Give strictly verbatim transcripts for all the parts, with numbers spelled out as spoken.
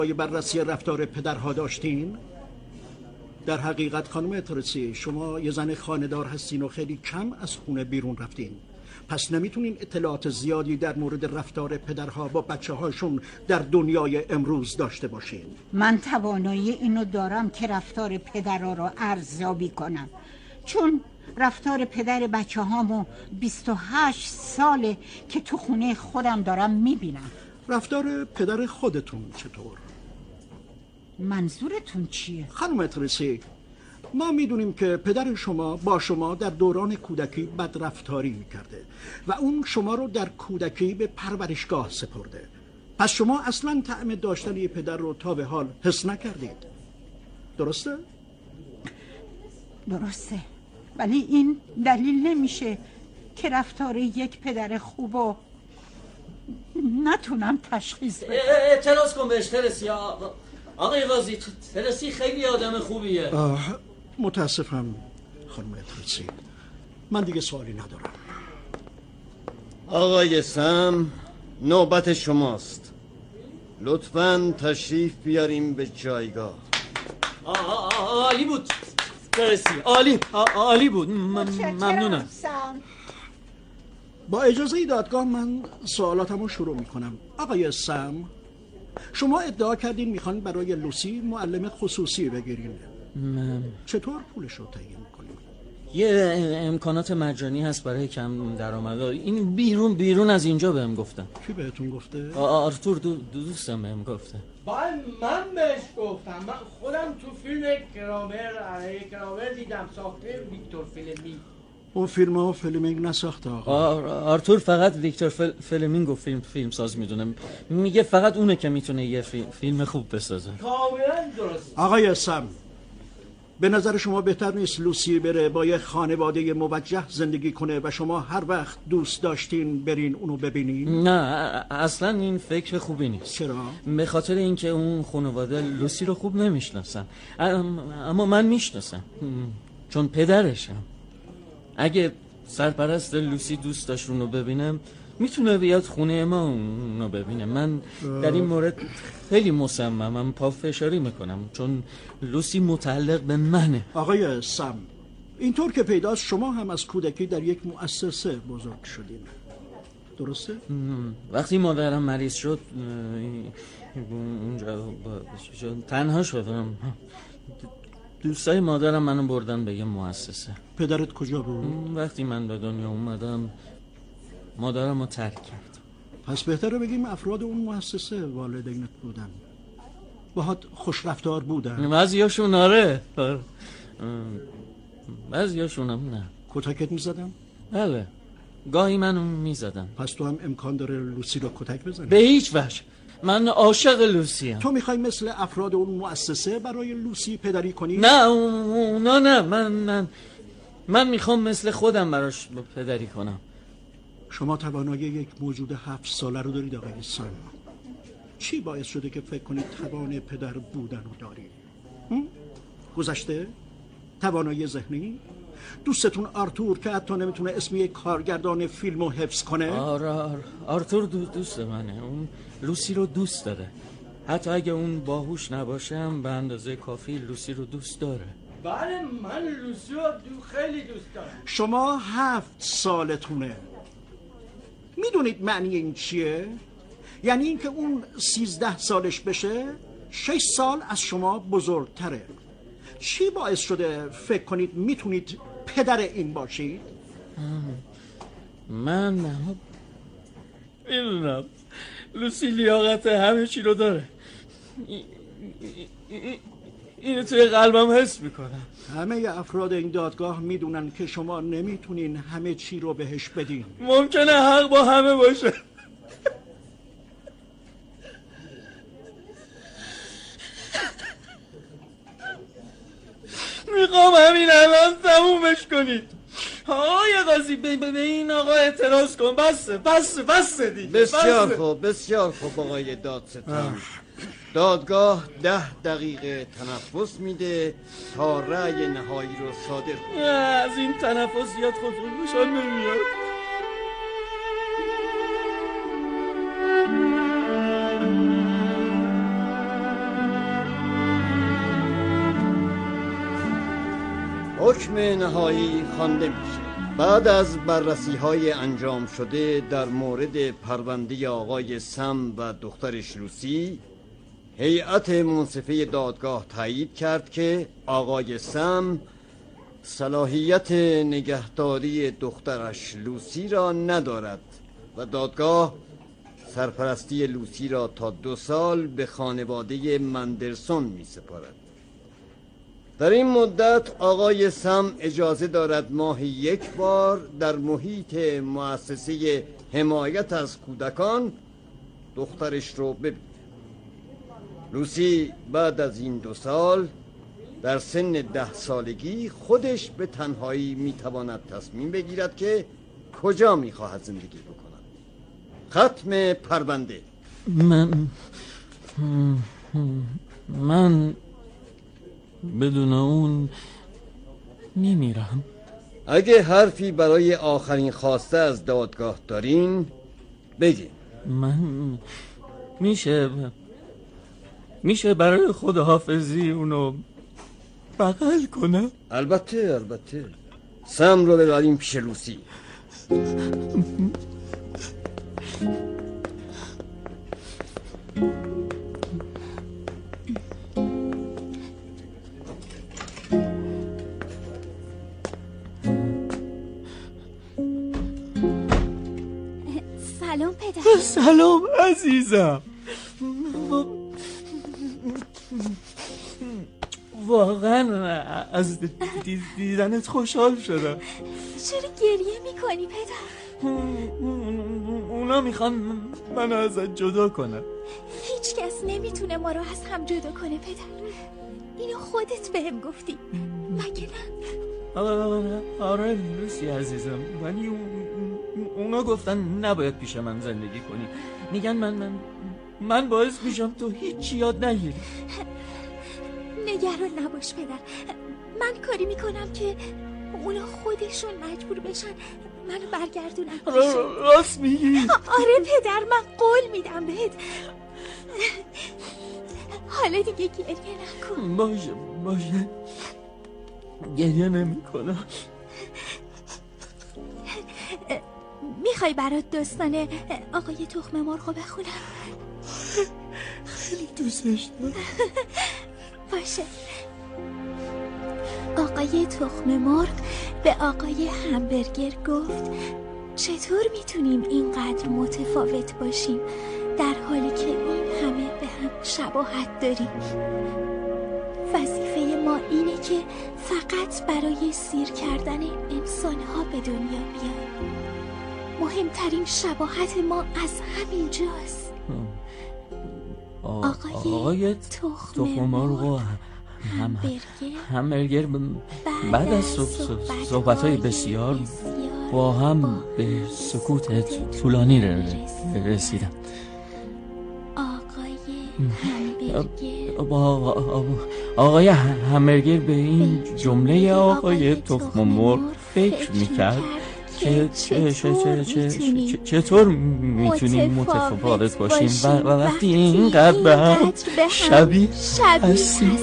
بررسی رفتار پدرها داشتین؟ در حقیقت خانم ترسی شما یه زن خانه‌دار هستین و خیلی کم از خونه بیرون رفتین، پس نمیتونین اطلاعات زیادی در مورد رفتار پدرها با بچه هاشون در دنیای امروز داشته باشین. من توانایی اینو دارم که رفتار پدرها رو ارزیابی کنم، چون رفتار پدر بچه هامو بیست و هشت ساله که تو خونه خودم دارم میبینم. رفتار پدر خودتون چطور؟ منظورتون چیه؟ خانم ترسی ما میدونیم که پدر شما با شما در دوران کودکی بدرفتاری میکرده و اون شما رو در کودکی به پرورشگاه سپرده، پس شما اصلا طعم داشتن یه پدر رو تا به حال حس نکردید، درسته؟ درسته، ولی این دلیل نمیشه که رفتار یک پدر خوبو نتونم تشخیص بدم. اعتراض کن بهش ترسی. آقای قاضی ترسی خیلی آدم خوبیه. آه متاسفم خانم ترسی، من دیگه سوالی ندارم. آقای سم نوبت شماست، لطفاً تشریف بیاریم به جایگاه. عالی بود ترسی، عالی عالی بود، ممنونم. با اجازه دادگاه من سوالاتمو شروع میکنم. آقای سم شما ادعا کردین میخوان برای لوسی معلم خصوصی بگیرین، من... چطور پولش رو تعیین میکنین؟ یه امکانات مجانی هست برای کم درآمد. این بیرون بیرون از اینجا بهم گفتن. کی بهتون گفته؟ آرتور دو دوستم بهم گفته. باید من بهش گفتم، من خودم تو فیلم کرامر علیه کرامر دیدم، ساخته ویکتور فلمینگ. اون فیلم ها فلمینگ نساخته آقا. آرتور فقط ویکتور فل... فلمینگ و فیلم فیلم ساز میدونه، میگه فقط اونه که میتونه یه فیلم, فیلم خوب بسازه. کاملا درست. آقای سم به نظر شما بهتر نیست لوسی بره با یه خانواده موجه زندگی کنه و شما هر وقت دوست داشتین برین اونو ببینین؟ نه اصلا این فکر خوبی نیست. چرا؟ به خاطر اینکه اون خانواده لوسی رو خوب نمیشناسن، اما من میشناسم چون پدرشم. اگه سرپرست لوسی دوست داشت اونو ببینم میتونه بیاد خونه ما اونو ببینه. من در این مورد خیلی مصممم، پافشاری میکنم چون لوسی متعلق به منه. آقای سم اینطور که پیداست شما هم از کودکی در یک مؤسسه بزرگ شدین، درسته؟ وقتی مادرم مریض شد اونجا تنها شدم. دوستای مادرم منو بردن به یه مؤسسه. پدرت کجا بود؟ وقتی من به دنیا اومدم مادرم رو ترک کرد. پس بهتره بگیم افراد اون مؤسسه والدینت بودن، باهات خوش رفتار بودن؟ بعضیاشون آره، بعضیاشون هم نه. کتکت میزدن؟ بله گاهی منو میزدن. پس تو هم امکان داره لوسی رو کتک بزنی؟ به هیچ وجه، من عاشق لوسی ام. تو میخوای مثل افراد اون مؤسسه برای لوسی پدری کنی؟ نه اونا نه، من من من میخوام مثل خودم براش پدری کنم. شما توانایی یک موجود هفت ساله رو دارید آقای سم. چی باعث شده که فکر کنید توان پدر بودن رو داری؟ گذشته؟ توانایی ذهنی؟ دوستتون آرتور که حتی نمیتونه اسم یک کارگردان فیلمو حفظ کنه؟ آره آر آرتور دو دوست منه، اون لوسی رو دوست داره، حتی اگه اون باهوش نباشم به اندازه کافی لوسی رو دوست داره. بله من لوسی رو دو خیلی دوست دارم. شما هفت سالتونه، میدونید معنی این چیه؟ یعنی اینکه اون سیزده سالش بشه شش سال از شما بزرگتره. چی باعث شده فکر کنید میتونید پدر این باشید؟ من میدونم لوسی لیاقت همه چی رو داره، اینو توی قلبم حس میکنم. همه افراد این دادگاه میدونن که شما نمیتونین همه چی رو بهش بدین. ممکنه حق با همه باشه. میخوام همین الان تمومش کنید. آقای قاضی به, به این آقا اعتراض کن. بسه بسه بسه دیگه. بسیار خوب بسیار خوب آقای دادستان. دادگاه ده دقیقه تنفس میده تا رأی نهایی رو صادر کنه. از این تنفس زیاد خودخوشحال نمیاد. حکم نهایی خوانده میشه. بعد از بررسی های انجام شده در مورد پرونده آقای سم و دخترش لوسی، هیئت منصفه دادگاه تایید کرد که آقای سم صلاحیت نگهداری دخترش لوسی را ندارد و دادگاه سرپرستی لوسی را تا دو سال به خانواده مندرسون می سپارد. در این مدت آقای سم اجازه دارد ماهی یک بار در محیط مؤسسه حمایت از کودکان دخترش رو ببیند. لوسی بعد از این دو سال در سن ده سالگی خودش به تنهایی میتواند تصمیم بگیرد که کجا میخواهد زندگی بکند. ختم پرونده. من من بدون اون میمیرم. اگه حرفی برای آخرین خواسته از دادگاه دارین بگین. من میشه میشه برای خداحافظی اونو بغل کنم؟ البته البته. سم رو ببریم پیش لوسی. سلام پدر. سلام عزیزم. واقعا از دیدنت خوشحال شدم. چرا گریه میکنی پدر؟ اونا میخوان منو ازت جدا کنن. هیچ کس نمیتونه ما رو از هم جدا کنه پدر. اینو خودت بهم گفتی مگه نه؟ آره, آره لوسی عزیزم، ولی اونا گفتن نباید پیش من زندگی کنی. میگن من من من باعث میشم تو هیچ یاد نگیری. نگران نباش پدر، من کاری میکنم که اونا خودشون مجبور بشن منو برگردونن پیشون. راست میگی؟ آره پدر، من قول میدم بهت. حالا دیگه گریه نکن. باشه باشه گریه نمی کنم. میخوای برات داستان آقای تخم مرغ بخونم؟ خیلی دوستش دارم. باشه. آقای تخم مرغ به آقای همبرگر گفت چطور میتونیم اینقدر متفاوت باشیم در حالی که این همه به هم شباهت داریم؟ وظیفه ما اینه که فقط برای سیر کردن انسانها به دنیا بیاییم. مهمترین شباهت ما از همین جاست. آقای, آقای تخم مرغ و همبرگر بعد از صحبت‌های بسیار با هم به سکوت طولانی رسیدم. آقای همبرگر به این جمله آقای تخم مرغ فکر میکرد که چطور میتونیم متفاوت باشیم و وقتی اینقدر به هم شبیه هستیم.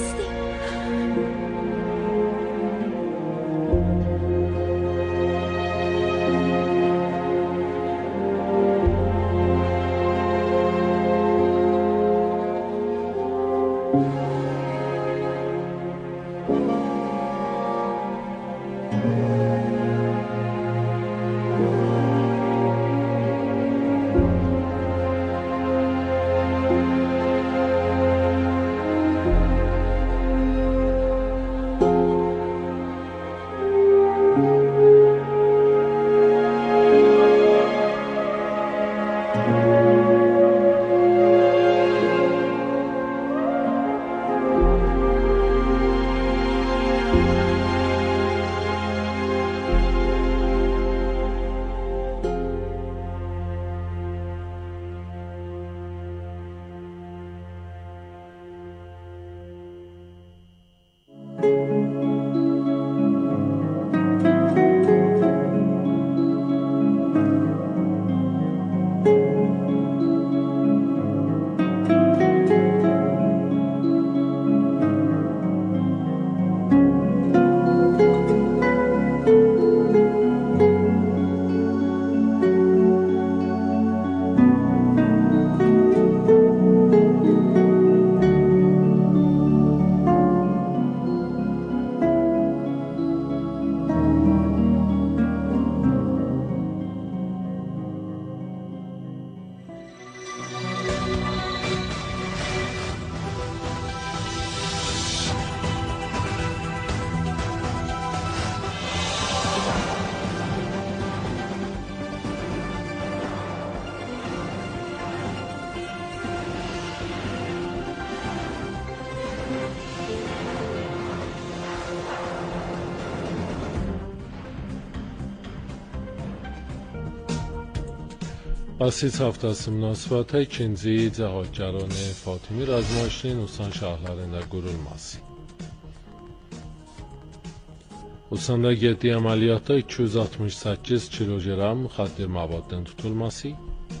Basit haftası münasebətə ikinci Cəhadgəran Fatimi razılaşının Usan şəhərlərində qurulması. Usanda getdiyi əməliyyatda iki yüz altmış səkkiz kiloqram müxəddir məvadın tutulması.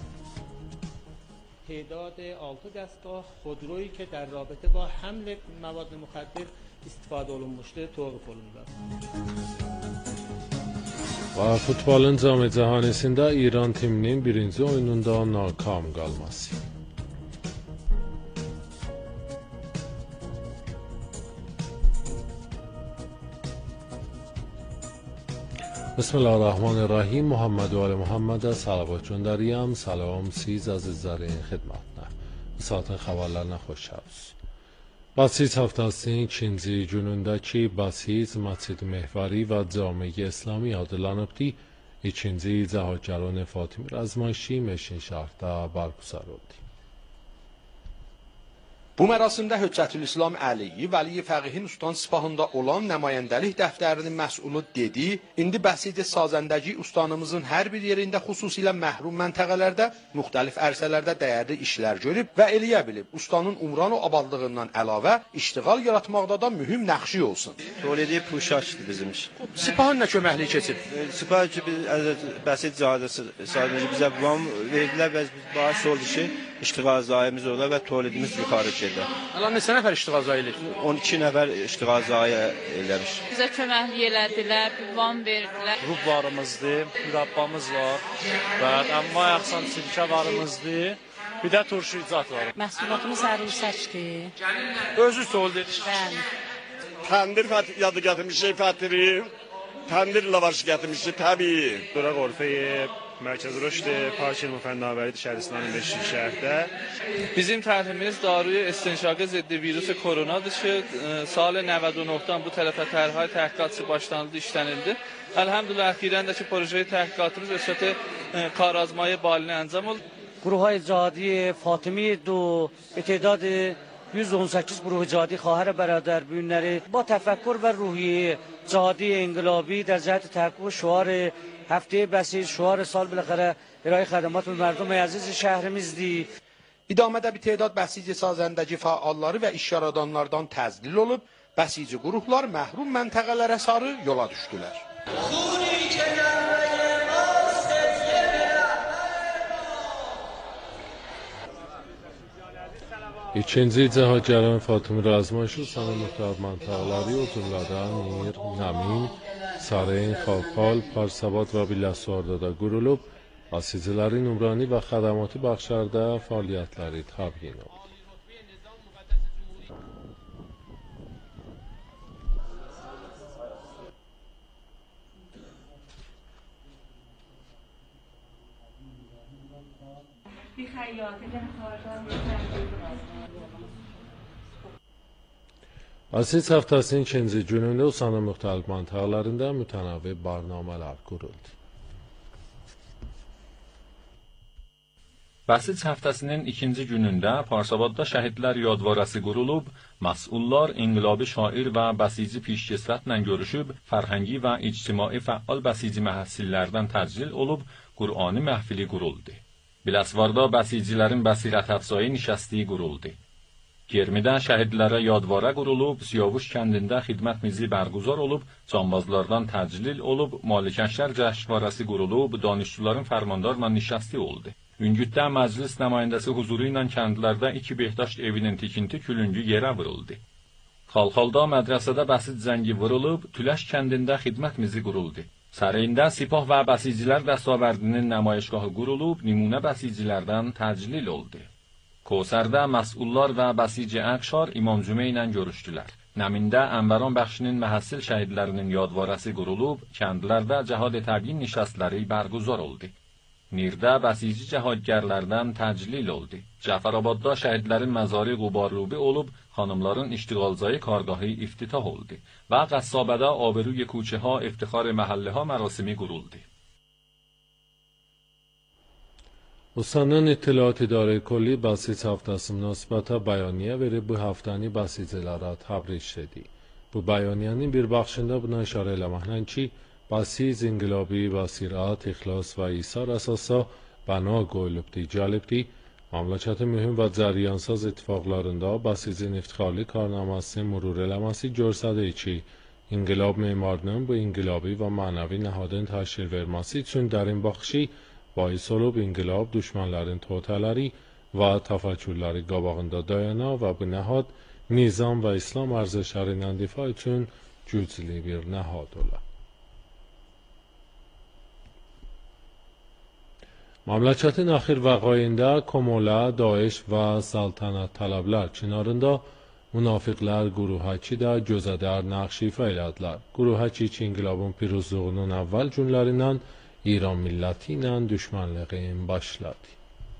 تعداد altı دستگاه خودرویی که در رابطه با حمل مواد مخدر استفاده olunmuştu توقف olundu. Və futbolun cam cəhanesində İran timinin birinci oyununda nakam qalması. Bismillahirrahmanirrahim. Muhammed و آل محمد salavat göndərirəm. Salam siz əzizlərin xidmətinə. Bu saatin xəbərlərinə xoş gəldiniz. Basit haftasının ikinci günündəki Basit Məscid Mehvari və Cami-i İslami adlanıbdı. İkinci Cəhadgəran Fatimi razılaşı Meşin şəhərdə barguzar oldu. Bu mərasimdə Höccətülislam Əliyi, Vəli Fəqihin Ustan sipahında olan nümayəndəlik dəftərinin məsulü dedi, indi Bəsid sazəndəci ustanımızın hər bir yerində, xüsusilə məhrum məntəqələrdə, müxtəlif ərsələrdə dəyərli işlər görüb və eləyə bilib. Ustanın umran o abadlığından əlavə iştiqal yaratmaqda da mühüm nəqşi olsun. Toledi Puşaşdır bizim iş. Sipahın nə köməkliyi keçib? Sipah ki, Bəsid sazəndəci bizə buam verdilər və biz bağış oldu ki, iştiqal zayimiz olar və toledimiz yuxarı gedir. Alan neçə nəfər iştiqal zayi eləyir? on iki nəfər iştiqal zayi eləmiş. Bizə köməklik elədilər, van verdilər. Rub varımızdır, mürabbamız var və əmma yaxsan sirkə varımızdır. Bir də turşu icat var. Məhsulatımız ərusəkdir. Özü toled edir. Bəli. Təndir yadı gətirmişik, fətiri, təndir lavaşı gətirmişik, təbii. Dura qorfəyə Mərkəz Rüşd Parçil Müfənnavərid şəhəristanın beşinci şəhərdə. Bizim tərhimiz daruy istinşaqı ziddi virüs koronadır ki, sal نود و نه bu tərəfə tərhay təhqiqatçı başlanıldı, işlənildi. Elhamdülillah, əxirən də ki, projeyi təhqiqatımız ösəti karazmayı balinə əncam oldu. Guruhay Cihadi Fatimi do تعداد yüz on səkkiz guruh cihadi xahər bərədər bugünləri با təfəkkür və ruhiyyə cihadi inqilabi در جهت تحقق şuar هفته بسیج شعار سال بالاخره ارائه خدمات به مردم عزیز şəhərimizdir. İdamədə bir tədad bəsici sazəndəci fəalları və iş yaradanlardan təzlil olub, bəsici qurumlar məhrum məntəqələrə sarı yola düşdülər. İkinci Cəhadgəran Fatimi razılaşı sana müxtəlif məntəqələri o cümlədən Mir, Nəmin, Sarayın, Xalxal, Parsabad və Biləsuarda da qurulub, basicilərin ümrani və xədəmatı baxışlarda fəaliyyətləri təbyin oldu. Basit haftasının ikinci günündə Usanın müxtəlif məntəqələrində mütənavvi barnamələr quruldu. Basit həftəsinin ikinci günündə Parsabadda şəhidlər yadvarəsi qurulub, məsullar inqilabi şair və bəsici pişkesrətlə görüşüb, fərhəngi və ictimai fəal bəsici məhəssillərdən təcil olub, Qur'ani məhfili quruldu. Biləsvarda bəsicilərin bəsirət əfzayı nişəstliyi quruldu. Germidə şəhidlərə yadvarə qurulub, Siyavuş kəndində xidmət mizi bərguzar olub, canbazlardan təclil olub, Malikəşlər cəşvarəsi qurulub, danışçuların fərmandarla nişəsti oldu. Üngüddə məclis nümayəndəsi huzuru ilə kəndlərdə iki behdaşt evinin tikinti külüngü yerə vuruldu. Xalxalda mədrəsədə bəsid zəngi vurulub, Tüləş kəndində xidmət mizi quruldu. Sarayında sipah və bəsicilər dəstəvərdinin nəmayişgahı qurulub, nümunə bəsicilərdən təclil oldu. Kosərdə məsullar və bəsici əqşar İmam Cümə ilə görüşdülər. Nəmində Ənbəran bəxşinin məhəssil şəhidlərinin yadvarəsi qurulub, kəndlərdə cəhad təbyin nişəstləri bərguzar oldu. Nirdə bəsici cəhadgərlərdən təclil oldu. Cəfərabadda şəhidlərin məzarı qubarlubi olub, xanımların iştiğalzayı kargahı iftitah oldu və Qəssabədə aberuy کوچه‌ها افتخار məhəlləha mərasimi quruldu. Usanın İttilaat İdarə Kölli Basit haftası münasibətə bəyaniyyə verib bu həftəni basicilərə təbrik etdi. Bu bəyaniyənin bir baxışında buna işarə eləməklə ki, Basit inqilabi basirət, ixlas və isar əsasa bana qoyulubdi, gəlibdi. Mamlakətin mühüm və cəryansaz ittifaqlarında Basicin iftixarlı karnamasını mürur eləməsi göstərir ki, İnqilab memarının bu inqilabi və mənəvi nəhadın təşkil verməsi üçün dərin baxışı bais olub inqilab düşmənlərin totələri və təfəkkürləri qabağında dayana və bu nəhad nizam və İslam ərzişlərindən difa üçün güclü bir nəhad ola. Mamlakətin axir vəqayında Komola, Daesh və saltanat tələblər çinarında Münafiqlər Quruhəki də gözədər nəqş ifa elədilər. Quruhəki ki, inqilabın piruzluğunun əvvəl günlərindən İran milləti ilə düşmənliğin başladı.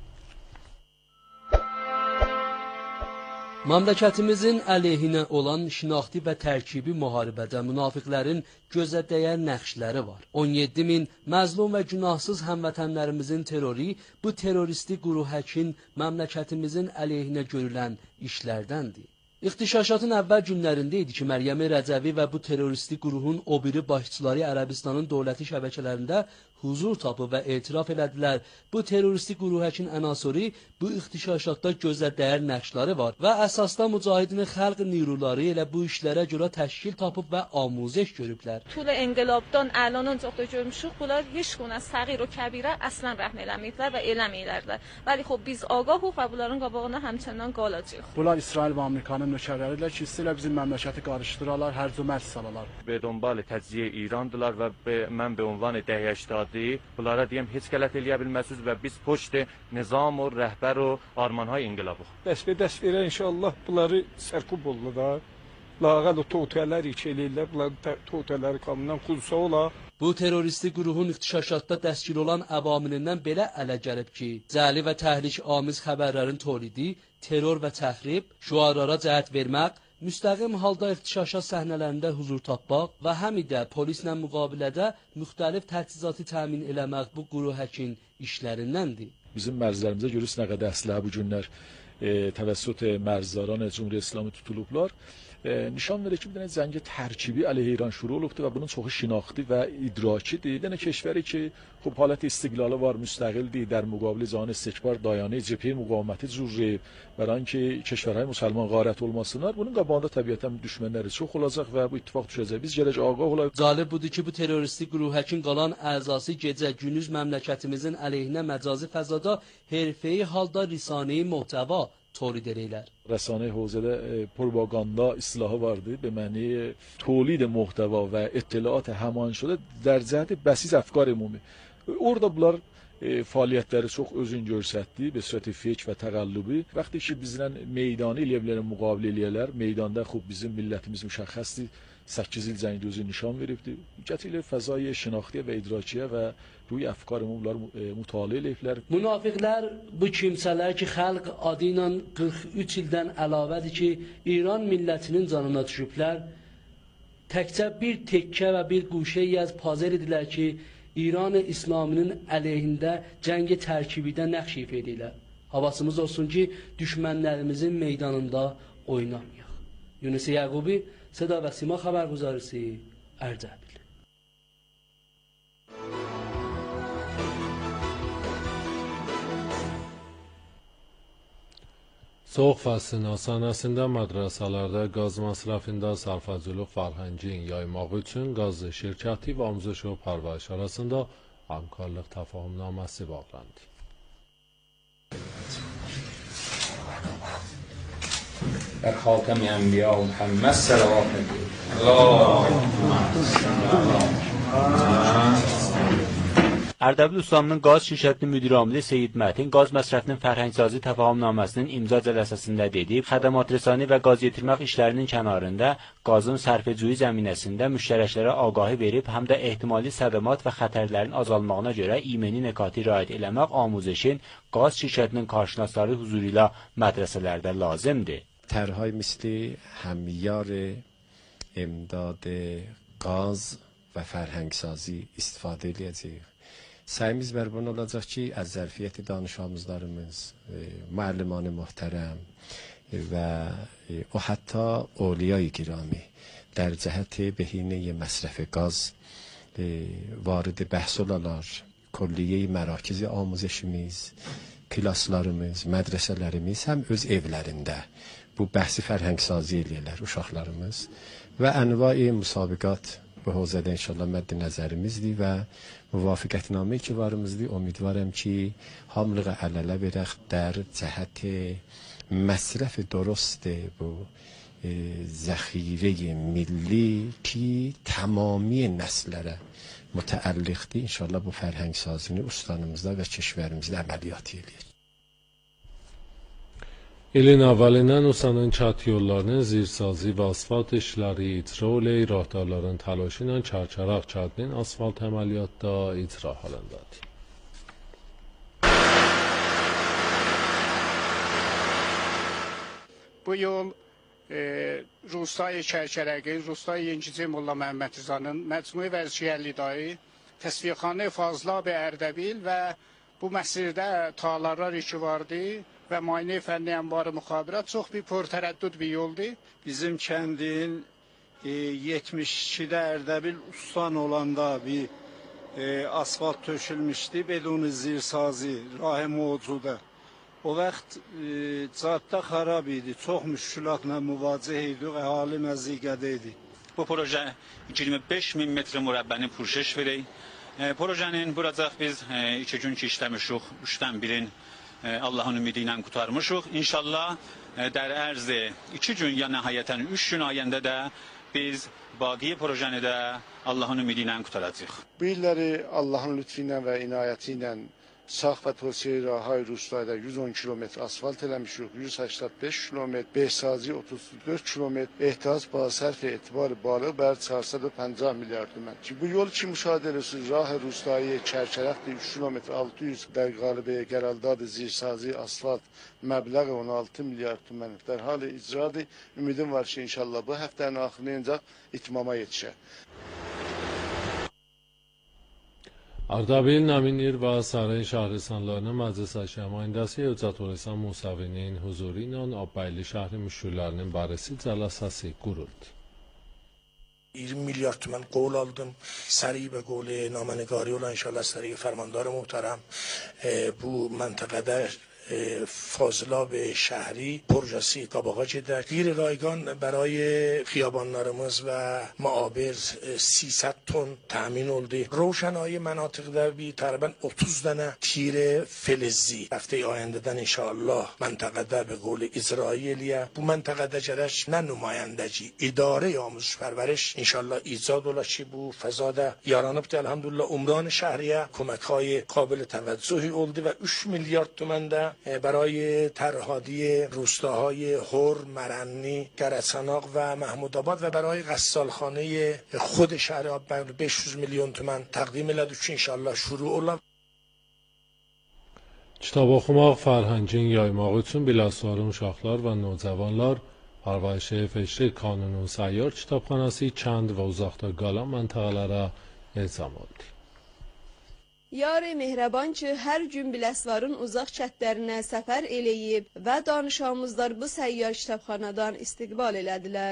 Məmləkətimizin əleyhinə olan şinaxti və tərkibi müharibədə münafiqlərin gözə dəyər nəqşləri var. on yeddi min məzlum və günahsız həmvətənlərimizin terrori bu terroristi Quruhəkin məmləkətimizin əleyhinə görülən işlərdəndir. İxtişaşatın əvvəl günlərində idi ki, Məryəm Rəcəvi və bu terroristi qruhun o biri başçıları Ərəbistanın dövləti şəbəkələrində huzur tapıb və etiraf elədilər. Bu terroristi Quruhəkin ənasori bu ixtişaşatda gözə dəyər nəqşləri var və əsasda mücahidin xalq niruları elə bu işlərə görə təşkil tapıb və amuziş görüblər. طول انقلابdan الان اونجا görmüşük. Bunlar heç guna səğir və kəbirə əslan rəhm eləməyiblər və eləməyirlər. Vəli xub biz ağahıq və bunların qabağına həmçəndən qalacağıq. Bunlar İsrail və Amerikanın nökərləridirlər ki, istəyirlər bizim məmləkəti qarışdıralar, hərc və mərc salalar. به دنبال تجزیه ایراندırlar və be, mən به عنوان ده هشتادی bunlara deyim heç qələt eləyə bilməsiz və biz poçt nizam و rəhbər و armanhay inqilabıq. Dəst və dəst verə inşallah bunları sərkub oldu da. Lağəl o totələr iç eləyirlər, bunların totələri qanundan xulsa ola. Bu terroristi qruhun ixtişaşatda dəstgir olan əvamilindən belə ələ gəlib ki, cəli və təhrik amiz xəbərlərin tolidi, terror və təxrib, şüarlara cəhət vermək, müstəqim halda ixtişaşat səhnələrində huzur tapmaq və həm də polislə müqabilədə müxtəlif təchizatı təmin eləmək bu Quruhəkin işlərindəndir. Bizim mərzlərimizə görə nə qədər əsləh bu günlər e, təvəssüt mərzdaran Cumhuriyet İslamı tutulublar. E, nişan verir ki, bir dənə zəng tərkibi əleyhə İran şuru olubdur və bunun çoxu şinaxti və idrakidir. Bir dənə keşveri ki, xub halət istiqlalı var, müstəqildir, در مقابل جهان استکبار دایانه جبهه مقاومتی جوری برای اینکه کشورهای مسلمان غارت olmasınlar. Bunun qabağında təbiətən düşmənləri çox olacaq və bu ittifaq düşəcək. Biz gələcək ağah olaq. Cəlib budur ki, bu terroristi Quruhəkin qalan əzası gecə gündüz məmləkətimizin əleyhinə məcazi fəzada herfeyi halda risanəyi muhtəva تولید eləyirlər. رسانه حوزه پروپاگاندا اصطلاحی vardı به معنی تولید محتوا و اطلاعات همان شده در جهت بسیج افکار عمومی. Orada bunlar e, fəaliyyətləri çox özün göstərdi, bir sürət feyk və təqəllubi. Vaxtı ki bizdən meydanı eləyə bilərlər, müqabilə eləyərlər. Meydanda xub bizim millətimiz müşəxxəsdir. səkkiz il cəngdə özü nişan veribdi. Gətirir fəzai şinaxtiyə və idrakiyə və روی افکار bunlar mütaliə eləyiblər. Münafiqlər bu kimsələr ki, xalq adı ilə qırx üç ildən əlavədir ki, İran millətinin canına düşüblər. Təkcə bir tekkə və bir quşəyi az pazar idilər ki, İran İslamının əleyhində cəngi tərkibidə nəqş edirlər. Havasımız olsun ki, düşmənlərimizin meydanında oynamayaq. Yunus Yaqubi, Seda və Sima xəbərguzarisi, Ərdəbil. Soğuq fəslin asanəsində mədrəsələrdə qaz məsrəfində sərfəzülük fərhəngin yaymaq üçün qaz şirkəti və amuzəş və pərvəriş arasında həmkarlıq təfahümnaməsi bağlandı. بر خاتم انبیاء محمد صلوات Ərdəbil Ustamının qaz şirkətinin müdiri amili Seyid Mətin qaz məsrəfinin fərhəngsazi təfahümnaməsinin imza cəlsəsində dedib, xədəmat rəsani və qaz yetirmək işlərinin kənarında qazın sərfəcuyu zəminəsində müştərəklərə ağahı verib, həm də ehtimali sədəmat və xətərlərin azalmağına görə imeni nekati riayət eləmək amuzəşin qaz şirkətinin qarşınasları huzuru ilə mədrəsələrdə lazımdır. طرح‌های مثل همیار امداد gaz və fərhəngsazi istifadə edəcəyik. Səyimiz bər bunun olacaq ki, az zərfiyyəti danış amuzlarımız, müəlliman-ı möhtərəm və o hətta اولiyای گرامی در جهت بهینه مصرف gaz وارد بحث olalar, külliye mərakizi amuzişimiz, klaslarımız, mədrəsələrimiz həm öz evlərində bu bəhsi fərhəngsazi eləyirlər uşaqlarımız və ənva-i müsabiqat bu hozədə inşallah məddi nəzərimizdir və müvafiqətnamə ki varımızdır. Ümidvarım ki hamılığa ələlə verək dər cəhəti məsrəf درست bu ذخیره milli ki tamami nəslərə mütəəlliqdir. İnşallah bu fərhəng sazini ustanımızda və keşvərimizdə əməliyyat eləyir. İlin əvvəlindən Usanın çat yollarının zirsazı və asfalt işləri icra oley, rahdarların təlaşı ilə Çarçaraq çadının asfalt əməliyyatda icra halındadır. Bu yol e, روستای کرکرگی، روستای ینجیزی مولا محمد رضa'nın məcmui vəzifəli dayı, təsviqxanə Fazla və Ərdəbil və bu məsirdə talarlar işi vardı və müayinə fənni ənvarı müxabirat çox bir pörtərəddüd bir yoldur. Bizim kəndin e, yetmiş ikidə Ərdəbil ustan olanda bir e, asfalt tökülmüşdü, bedun zirsazi, rah mevcuda. O vaxt e, caddə xarab idi, çox müşkülatla müvacih idik, əhali məziqədə idi. Bu proje iyirmi beş min metr mürəbbəni purşeş verək. E, projenin buracaq biz e, iki gün ki işləmişik, üçdən birin e, Allahın ümidi ilə qutarmışıq. İnşallah e, dər ərzi iki gün ya nəhayətən üç gün ayəndə də biz baqi projeni də Allahın ümidi ilə qutaracaq. Bu illəri Allahın lütfi ilə və inayəti ilə sağ və tövsiyə rahay Rustayda yüz on kilometr asfalt eləmişik, yüz səksən beş kilometr, Behsazi otuz dörd kilometr, ehtiyac bazı sərf etibarı balıq bər çarşıd və pəncah milyar tümən. Ki bu yol ki müşahidə edirsiniz, rah Rustayı Çərkərəqdir, üç kilometr altı yüz dər qalibəyə Gəraldadır, zirsazi, asfalt, məbləği on altı milyar tümən. Dər hali icradır. Ümidim var ki inşallah bu həftənin axırında itmama yetişər. Ardabil, Naminir və Saray şəhristanlarının məclis əşəmayindəsi Hüccətülislam Musavinin huzuru ilə Abbaylı şəhri müşküllərinin barəsi cəlasəsi quruldu. iyirmi milyar tümən qol aldım. Səri və qolu namanigari olan inşallah səri fərmandar muhterem bu məntəqədə فاضلاب شهری پروژه‌ای قاباقا جدید گیر رایگان برای خیابانlarımız و معابر سیصد تن تامین oldu. روشنایی مناطقda bir تقریبا otuz tane tire فلزی هفته آینده‌dan inşallah منطقه به قول اسرائیلیه bu منطقه گرش نه نمایندگی اداره آموزش پرورش inşallah ایجاد olacak bu fazada yaranıp da elhamdülillah umran şehriye کمک‌های قابل توجهی oldu ve üç milyar tümende برای طرح‌های روستاهای هور، مرنی، گرچناق و محمودآباد و برای غسالخانه خود شهر آببند beş yüz milyon tümən təqdim elədik ki, inşallah şuru ola. Kitab oxumaq, fərhəngin yaymaq üçün biləsvarın uşaqlar və növcavanlar Parvayişə Feşri Kanunun Səyyar kitabxanası kənd və uzaqda qalan məntəqələrə ecam oldu. Yar-ı mehriban ki, hər gün Biləsvarın uzaq kəndlərinə səfər eləyib və danışanımızlar bu səyyar kitabxanadan istiqbal elədilər.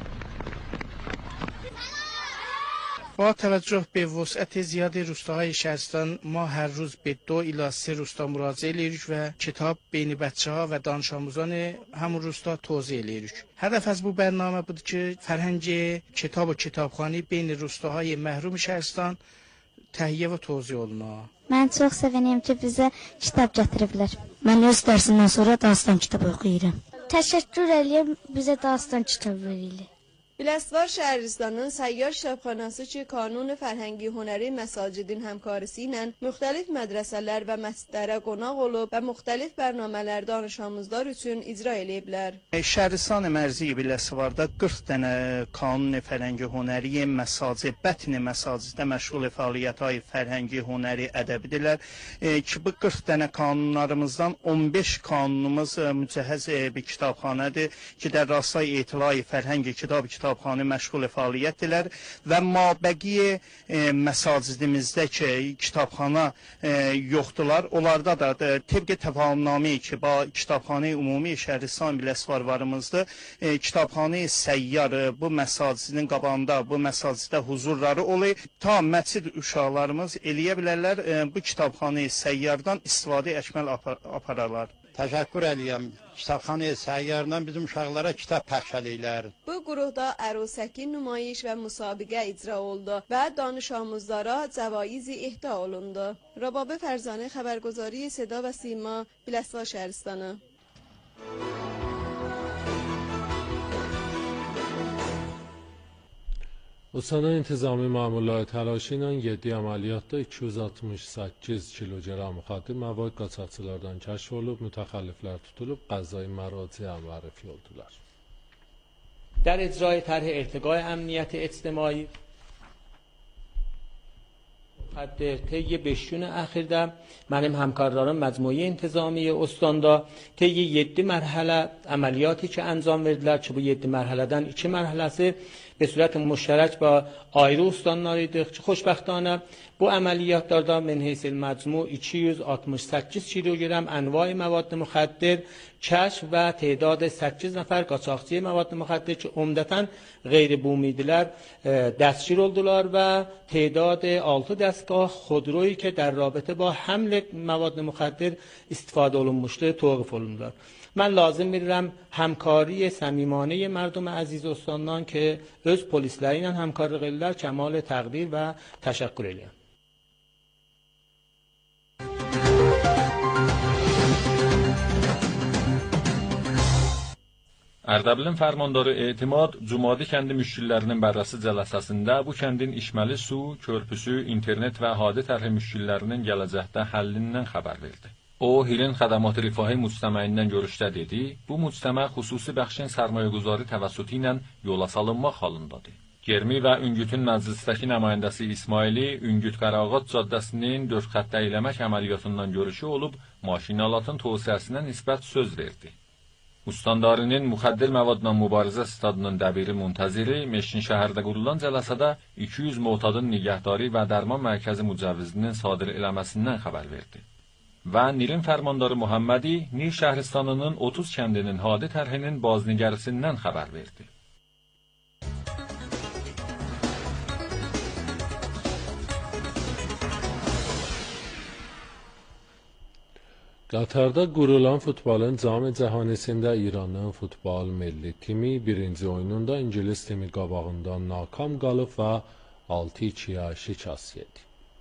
با توجه به وسعت زیاد روستاهای شهرستان ما هر روز به دو الی سه روستا مراجعه edirik و کتاب بین بچه‌ها و دانش آموزان همون روستا توزیع edirik. هدف از bu برنامه بود که فرهنگ کتاب و کتابخوانی بین روستاهای محروم شهرستان təhiyyə və tozyu oluna. Mən çox sevinirəm ki, bizə kitab gətiriblər. Mən öz dərsimdən sonra dastan kitabı oxuyuram. Təşəkkür edirəm bizə dastan kitabı verirlər. Biləsvar Şəhristanın səyyar kitabxanası ki, Kanun Fərhəngi Hünəri Məsacidin həmkarısı ilə müxtəlif mədrəsələr və məscidlərə qonaq olub və müxtəlif bərnamələr danışanımızlar üçün icra eləyiblər. Şəhristan mərzi Biləsvarda qırx dənə Kanun Fərhəngi Hünəri Məsacid, bətni Məsaciddə məşğul fəaliyyətləri fərhəngi hünəri ədəbidirlər e, ki, bu qırx dənə kanunlarımızdan on beş kanunumuz mücəhəz bir kitabxanadır ki, dərrasay etilai fərhəngi kitab kitab kitabxana məşğul fəaliyyətdirlər və mabəqi e, məsacidimizdə ki, kitabxana e, yoxdular. Onlarda da e, təbqə təfahümnamə ki, ba kitabxana ümumi Şəhristan biləsvarvarımızda e, kitabxana səyyar e, bu məsacidin qabağında bu məsacidə huzurları olur. Ta məscid uşaqlarımız eləyə bilərlər e, bu kitabxana səyyardan istifadə etməli apar apararlar. Təşəkkür edirəm. Kitabxana səyyarından bizim uşaqlara kitab pəxş edirlər. Bu qurumda ərosəki nümayiş və müsabiqə icra oldu və danış amuzlara cəvaizi ehda olundu. Rababə Fərzani, xəbərgüzari Seda və Sima, Biləsuvar Şəhristanı. Ustana İntizami Məmurları təlaşı ilə yeddi əməliyyatda iki yüz altmış səkkiz kiloqram müxaddir məvad qaçaqçılardan kəşf olub, mütəxəlliflər tutulub, qəzzai məraciə müvərrif oldular. در اجرای طرح ارتقاء امنیت اجتماعی مخدر طی beş gün اخیرdə mənim həmkarlarım məcmuə intizami ustandə طی yeddi mərhələ əməliyyatı ki انجام verdilər ki, bu yeddi mərhələdən iki mərhələsi به صورت مشترک با ayrı ustanlar idi ki, xoşbəxtانه bu əməliyyatlarda من حیث المجموع iki yüz altmış səkkiz kiloqram انواع مواد مخدر کشف و تعداد səkkiz nəfər qaçaqçı مواد مخدر ki, عمدتاً غیربومیدilər دستگیر oldular və تعداد altı دستگاه خودرویی که در رابطه با حمل مواد مخدر استفاده olunmuşdu توقف olundular. Mən lazım bilirəm həmkarı səmimanə مردم عزیز استانdan ki, öz polisləri ilə həmkarlıq edirlər, kəmal təqdir və təşəkkür edirəm. Ərdəbilin fərmandarı Etimad, Cumadi kəndi müşkillərinin bərrəsi cələsəsində bu kəndin içməli su, körpüsü, internet və hadi tərhi müşkillərinin gələcəkdə həllindən xəbər verdi. O, Hilin Xədəmat Rifahi Müctəməyindən görüşdə dedi, bu müctəmə xüsusi bəxşin sərmayəgüzarı təvəssütü ilə yola salınmaq halındadır. Germi və Üngütün məclisdəki nümayəndəsi İsmaili, Üngüt Qarağat caddəsinin dörd xəttə eyləmək əməliyyatından görüşü olub, maşinalatın tövsiyəsinə nisbət söz verdi. Ustandarinin müxəddir məvadla mübarizə stadının dəbiri müntəziri Meşin şəhərdə qurulan cələsədə iki yüz motadın nigəhdari və dərman mərkəzi mücəvvizinin sadir eləməsindən xəbər verdi. Və Nilin fərmandarı Muhammədi Nil şəhristanının otuz kəndinin hadi tərhinin baznigərisindən xəbər verdi. Qatarda qurulan futbolun cami cəhanisində İranın futbol milli timi birinci oyununda İngilis timi qabağından nakam qalıb və altı ikiyə şikəst yedi.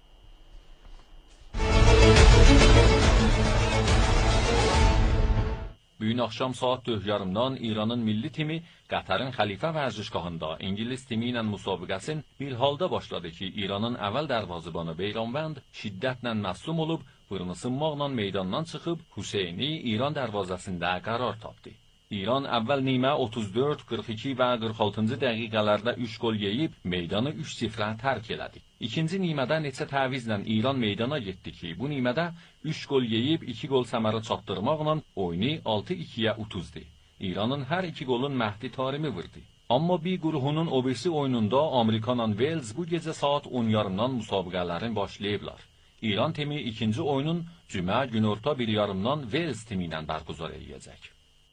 Bugün axşam saat dörd yarımdan İranın milli timi Qatarın Xəlifə vərzişgahında İngilis timi ilə müsabiqəsin bir halda başladı ki, İranın əvvəl dərvazıbanı Beyranvənd şiddətlə məslum olub, fırını sınmaqla meydandan çıxıb, Hüseyni İran dərvazəsində qərar tapdı. İran əvvəl nimə otuz dörd, qırx iki və qırx altıncı dəqiqələrdə üç gol yeyib, meydanı üç sifrə tərk elədi. İkinci nimədə neçə təvizlə İran meydana getdi ki, bu nimədə üç gol yeyib, iki gol səmərə çatdırmaqla oyunu altı ikiyə utuzdu. İranın hər iki golun Məhdi Tarimi vurdu. Amma bir qruhunun o birisi oyununda Amerikanla Wales bu gecə saat on yarımdan müsabiqələrin başlayıblar. İran timi ikinci oyunun cümə günorta bir yarımdan Wales timi ilə bərquzar edəcək.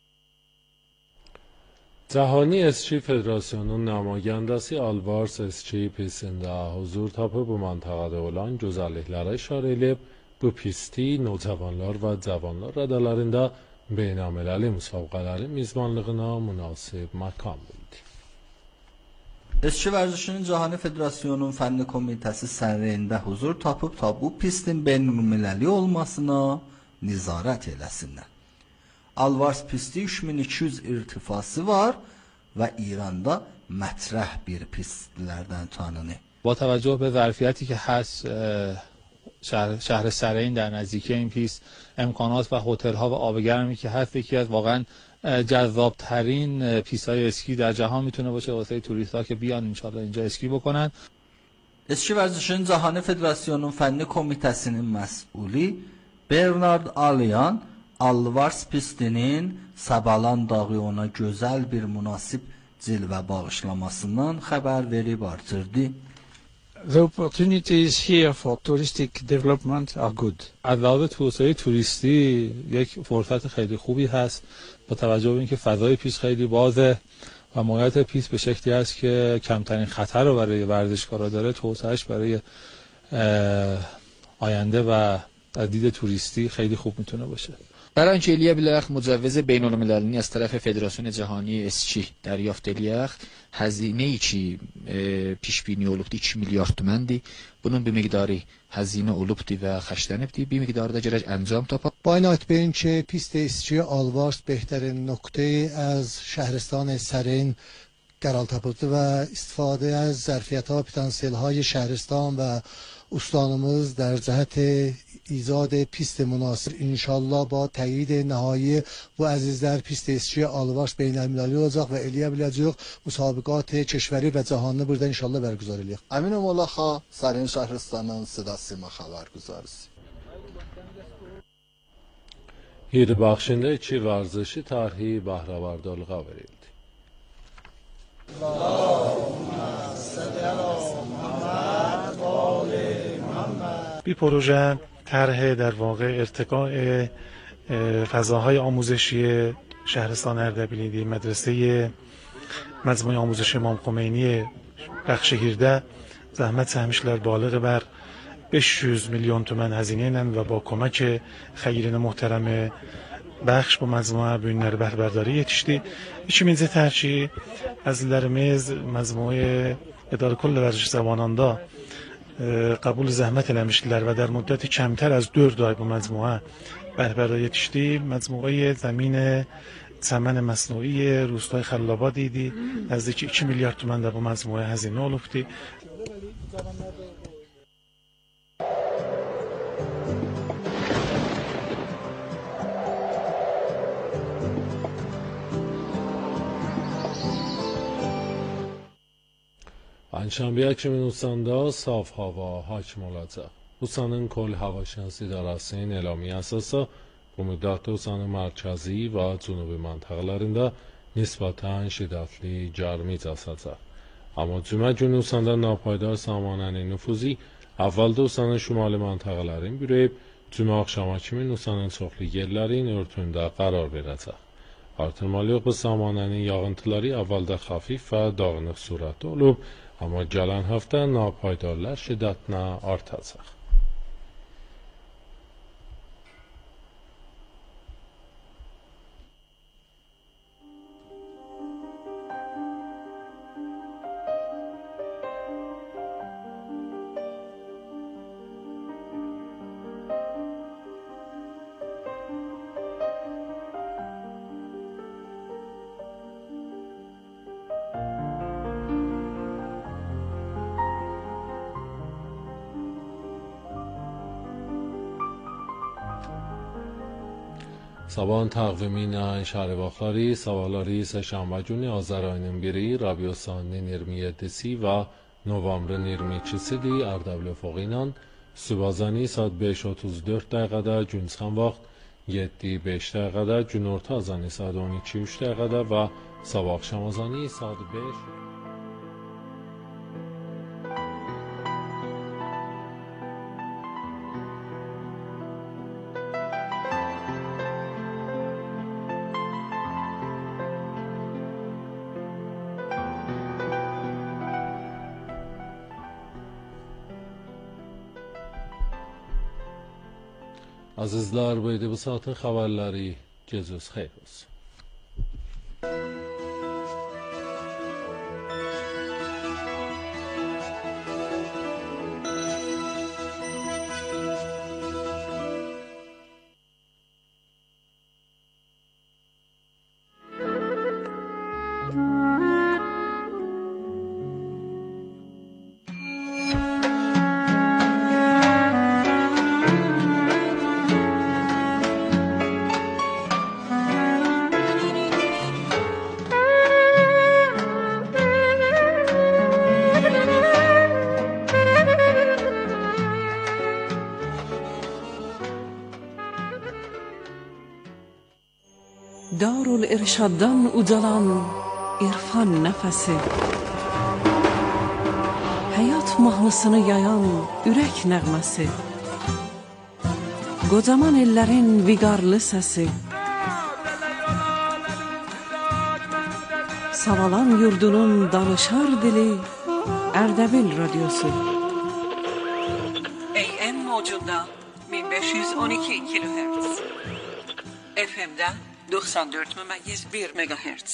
Cahani Esçi Federasyonunun namagəndəsi Alvars Esçi pistində huzur tapıb bu məntəqədə olan gözəlliklərə işarə edib, bu pisti növcəvanlar və cavanlar rədalarında beynəlmiləli müsabiqələrin mizbanlığına münasib makam bildi. Esçi vərzişinin Cahani Federasyonunun Fənni Komitəsi sərreyində huzur tapıb ta bu pistin beynəlmiləli olmasına nizarət eləsinlər. Alvars pisti üç min iki yüz irtifası var və İranda mətrəh bir pistlərdən tanınır. با توجه به ظرفیتی که هست شهر, شهر سرین در نزدیکی این پیست امکانات و هتل ها و آب گرمی که هست یکی از واقعا جذاب ترین پیست های اسکی در جهان میتونه باشه واسه توریست ها که بیان انشالله اینجا اسکی بکنن. Eski vərzişin Cahani Federasyonunun Fənni Komitəsinin məsulı Bernard Alyan Alvars pistinin Sabalan dağı ona gözəl bir münasib cilvə bağışlamasından xəbər verib artırdı. The opportunities here for touristic development are good. از لحاظ توسعه توریستی یک فرصت خیلی خوبی هست با توجه به اینکه فضای پیست خیلی بازه و موقعیت پیست به شکلی است که کمترین خطر رو برای ورزشکارا داره. توسعهش برای آینده و از دید توریستی خیلی خوب میتونه باشه. برای اینکه ایلیا بیلیاق مجوز بین المللی از طرف فدراسیون جهانی اسکی دریافت الیاق هزینه ای چی پیش بینی olubdu iki milyar tümendi. Bunun bir miqdarı هزینه olubdu və xərclənibdi. Bir miqdarı da gərək انجام tapar. با این اتبین که پیست اسکی آلوارس بهترین نقطه از شهرستان سرین قرار tapıldı و استفاده از ظرفیت ها پتانسیل های شهرستان و استانımız در جهت ایجاد پیست مناسب انشالله با تایید نهایی bu azizlər pist اسکی آلوارس beynəlmiləli olacaq və eləyə biləcək müsabiqat کشوری və cahanlı burada inşallah برگزار eləyək. امین مولاخا سرین شهرستانın صدا سیما xəbərgüzarısı. Hirbaxşində iki vərzişi tarixi bəhrəvardalığa verildi. این پروژه طرح در واقع ارتقاء فضاهای آموزشی شهرستان اردبیلی مدرسه مجموعه آموزش امام خمینی بخش هجده زحمت سهمشlər بالغ بر beş yüz milyon tümen هزینه ilə və با کمک خیرین محترم بخش bu məcmuə bu günləri bəhrəbərdarı yetişdi. İkinci tərcih əzizlərimiz məcmuə İdarə Kull Vərziş zamanında qəbul zəhmət eləmişdilər və در مدت کمتر از dörd ay bu məcmuə bəhrəbərdarı yetişdi. Məcmuə زمین چمن مصنوعی روستای خلاباد idi. نزدیک iki milyar tümen də bu məcmuə هزینه olubdu. پنجشنبه یکم نوساندا صاف hava hakim olacaq. Busanın Kol Hava Şansı İdarəsinin elami əsasa bu müddətdə Busanın mərkəzi və cənubi məntəqələrində nisbətən şiddətli gərmi əsəcək. Amma cümə günü Busanda napaydar samanənin nüfuzi əvvəldə Busanın şimali məntəqələrin bürəyib, cümə axşama kimi Busanın çoxlu yerlərin örtündə qərar verəcək. Artırmalı yox bu samanənin yağıntıları əvvəldə xəfif və dağınıq surətdə olub, amma gələn həftə napaydarlar şiddətinə artacaq. Sabahın təqvimi ilə şəhər vaxtları, sabahları isə şənbə günü Azər ayının biri, Rabiu Saninin iyirmi yeddisi və Novembrın iyirmi ikisidir. Ərdəbil üfüqü ilə Sübhazəni saat beş otuz dörd dəqiqədə, Günsxan vaxt yeddi beş dəqiqədə, günorta azanı saat on iki üç dəqiqədə və sabah axşam azanı saat beş. Azizlər, bu idi bu saatin xəbərləri. Gecəniz xeyir olsun. Darul Irşaddan ucalan irfan nəfəsi, həyat mahnısını yayan ürək nəğməsi, qocaman ellərin viqarlı səsi, Savalan yurdunun danışar dili, Ərdəbil radyosu. A M mocunda bin beş yüz on iki kilohertz, F M'de doksan dört memeyiz bir megahertz.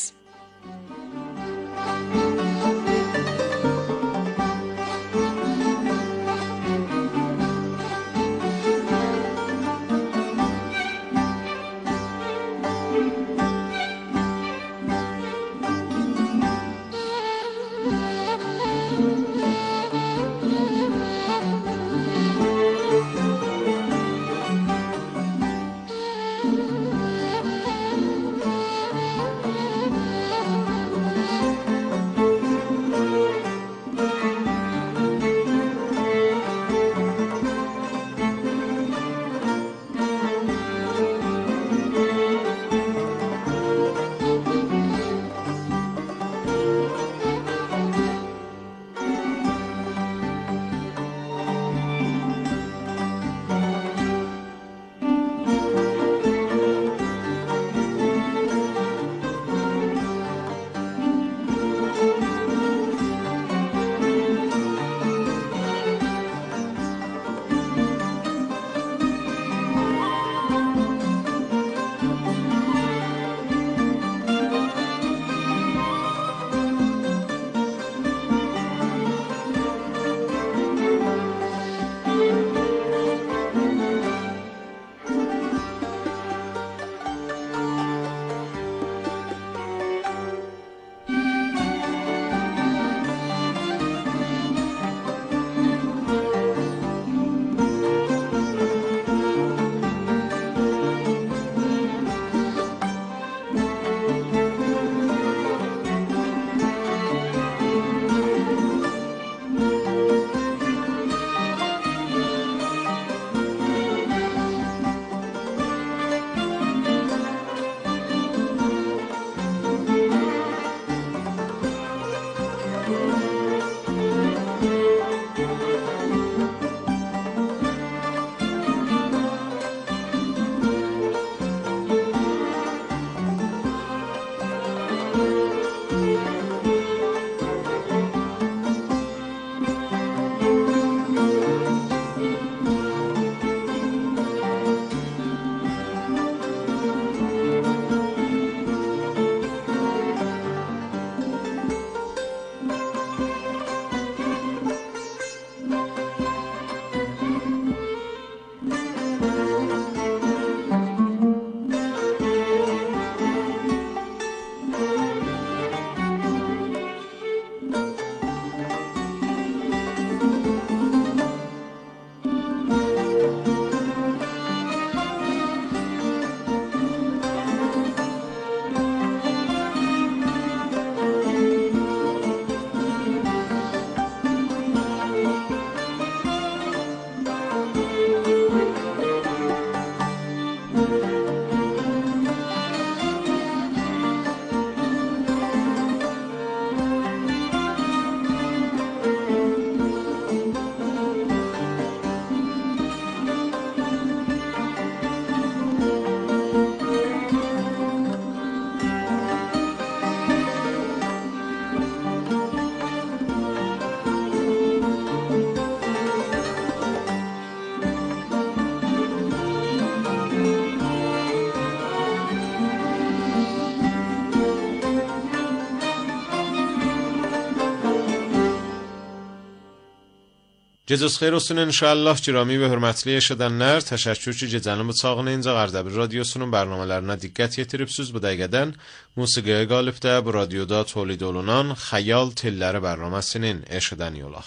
Gecəniz xeyir olsun inşallah. Kirami və hörmətli eşidənlər, təşəkkür ki, gecənin bıçağınca Ərdəbil radiosunun bərnamələrinə diqqət yetiribsiniz. Bu dəqiqədən musiqiyə qalibdə bu radioda tolid olunan Xəyal Telləri bərnaməsinin eşidən yolaq.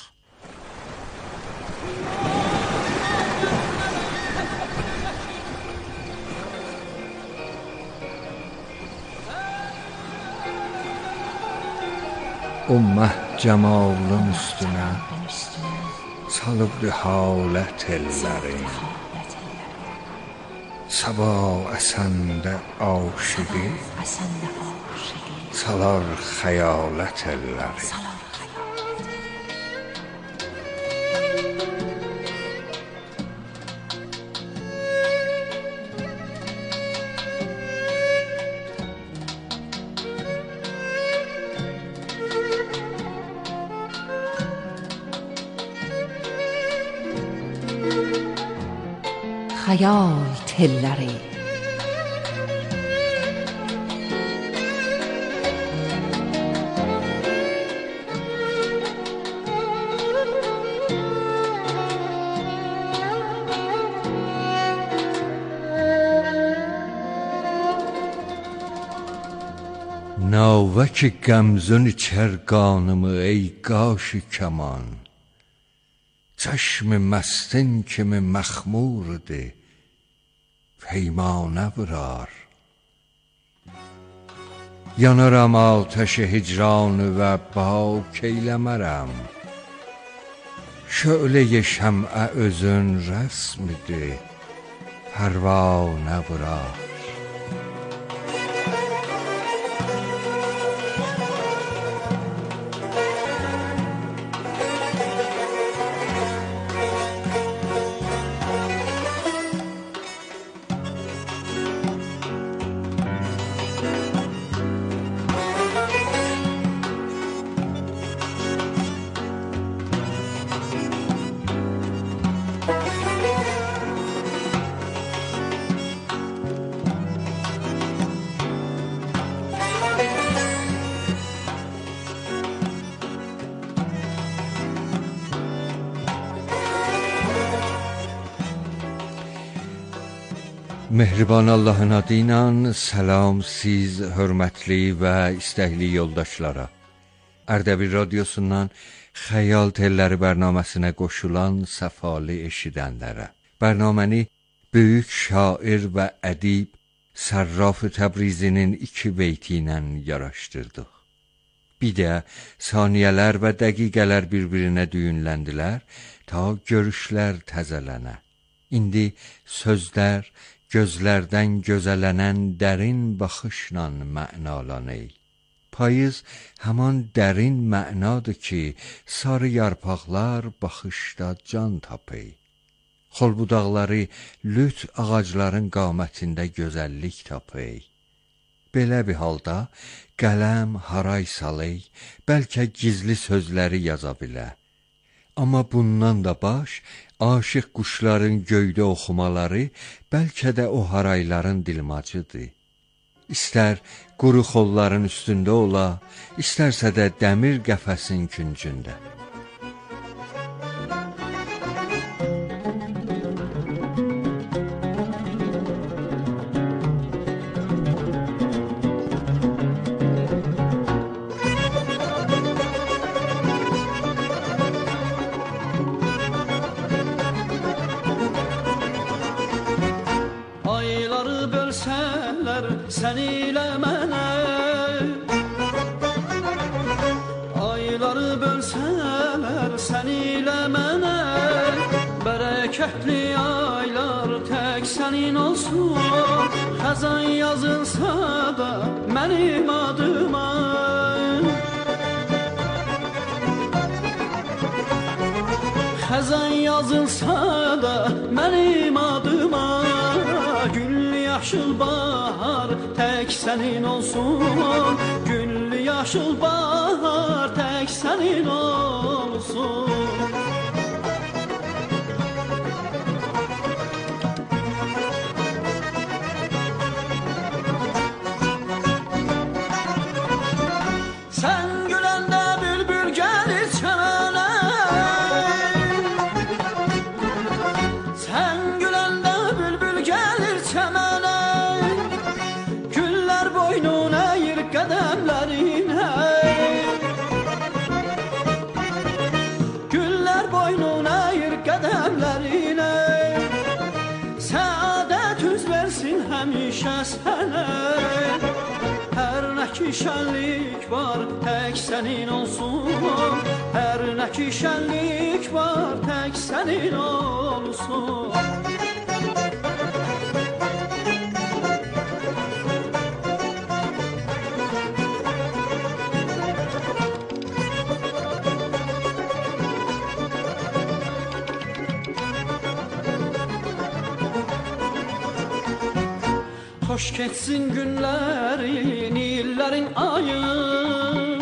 Ummə cəmalın üstünə salıbdı halət ellərin, Səba əsəndə aşıqı salar xəyalət elləri. Xəyal telləri. Navə ki qəmzün içər qanımı ey qaşı kaman, çəşmi məstin kimi məxmurdur, peymanə vurar. Yanaram atəşi hicranı və bak eyləmərəm, şölə-i şəmə özün rəsmidir, pərvanə vurar. Mehriban Allahın adı ilə salam siz hörmətli və istəkli yoldaşlara. Ərdəbil radiosundan Xəyal telləri bərnaməsinə qoşulan səfalı eşidənlərə. Bərnaməni böyük şair və ədib Sərraf Təbrizinin iki beyti ilə yaraşdırdıq. Bir də saniyələr və dəqiqələr bir-birinə düyünləndilər ta görüşlər təzələnə. İndi sözlər gözlərdən gözələnən dərin baxışla mənalanır. Payız həman dərin mənadır ki, sarı yarpaqlar baxışda can tapır. Xol budaqları lüt ağacların qamətində gözəllik tapır. Belə bir halda qələm haray salır, bəlkə gizli sözləri yaza bilər. Amma bundan da baş, aşıq quşların göydə oxumaları bəlkə də o harayların dilmacıdır. İstər quru xolların üstündə ola, istərsə də dəmir qəfəsin küncündə. Sən ilə mənə ayları bölsələr, sən ilə mənə bərəkətli aylar tək sənin olsun. Xəzan yazılsa da mənim adıma, xəzan yazılsa da mənim adıma, güllü yaşıl bahar tək sənin olsun, güllü yaşıl bahar tək sənin olsun. Sən güləndə bülbül gəlir çəmənə, sən güləndə bülbül gəlir çəmənə, güllər boynun əyir qədəmlərinə, güllər boynun əyir qədəmlərinə, səadət üz versin həmişə sənə. Hər nə ki şənlik var tək sənin olsun, hər nə ki şənlik var tək sənin olsun. Xoş keçsin günlərin, illərin ayın.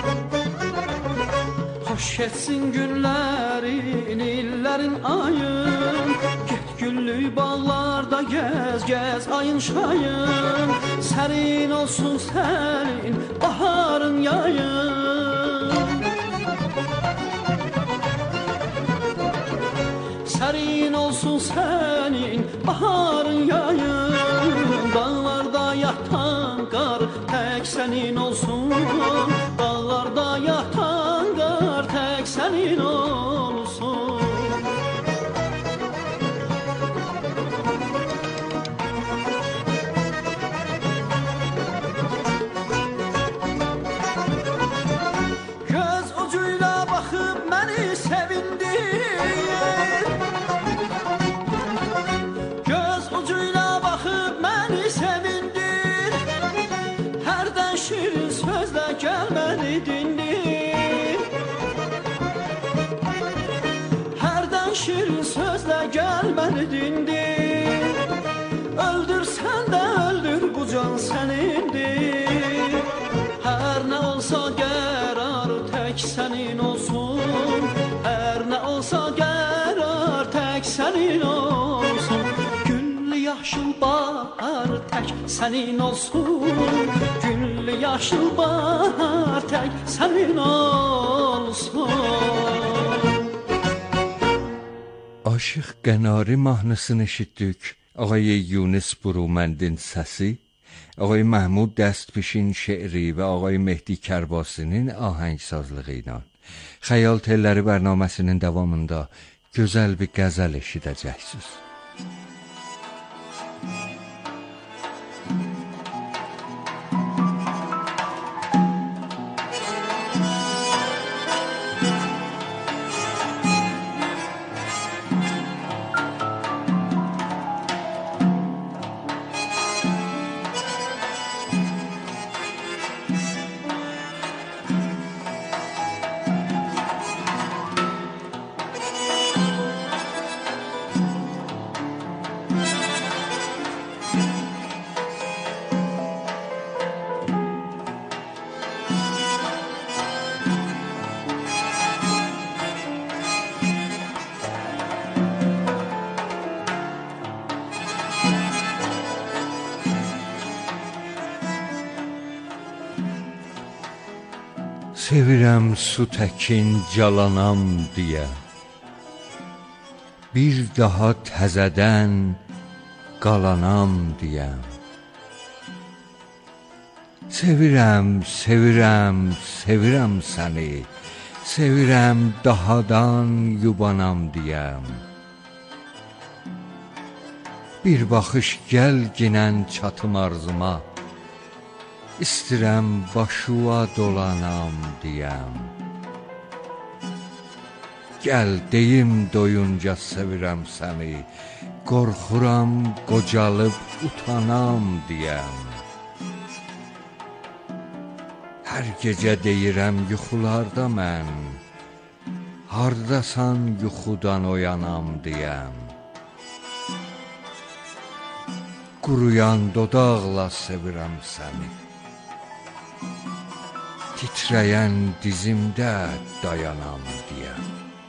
Xoş keçsin günlərin, illərin ayın. Get güllü bağlarda gez, gez ayın şayın. Sərin olsun sənin baharın yayın. Sərin olsun sənin baharın yayın. Dağlarda yatan qar tək sənin olsun. Dağlarda yatan qar tək sənin olsun. Göz ucuyla baxıb məni sevindir. Göz ucuyla baxıb məni sevindir. Hərdən şirin sözlə gəl məni dindir. Hərdən şirin sözlə gəl məni dindir. Öldürsən də öldür bu can sənindir. Hər nə olsa qərar tək sənin olsun. Hər nə olsa qərar tək sənin olsun. Güllü yaşıl bahar tək sənin olsun. Güllü yaşıl bahar tək sənin olsun. Aşıq Qənari mahnısını eşitdik. Ağay Yunus Burumendin səsi, Ağay Mahmud Dəstpişin şeiri və Ağay Mehdi Kərbasinin ahəngsazlığı ilə Xəyal Telləri bərnaməsinin davamında gözəl bir qəzəl eşidəcəksiniz. Sevirəm su təkin calanam deyə, bir daha təzədən qalanam deyəm. Sevirəm, sevirəm, sevirəm səni, sevirəm dahadan yubanam deyəm. Bir baxış gəl ginən çatım arzuma, İstirəm başuva dolanam deyəm. Gəl deyim doyunca sevirəm səni, qorxuram qocalıb utanam deyəm. Hər gecə deyirəm yuxularda mən, hardasan yuxudan oyanam deyəm. Quruyan dodaqla sevirəm səni, titrəyən dizimdə dayanam deyəm.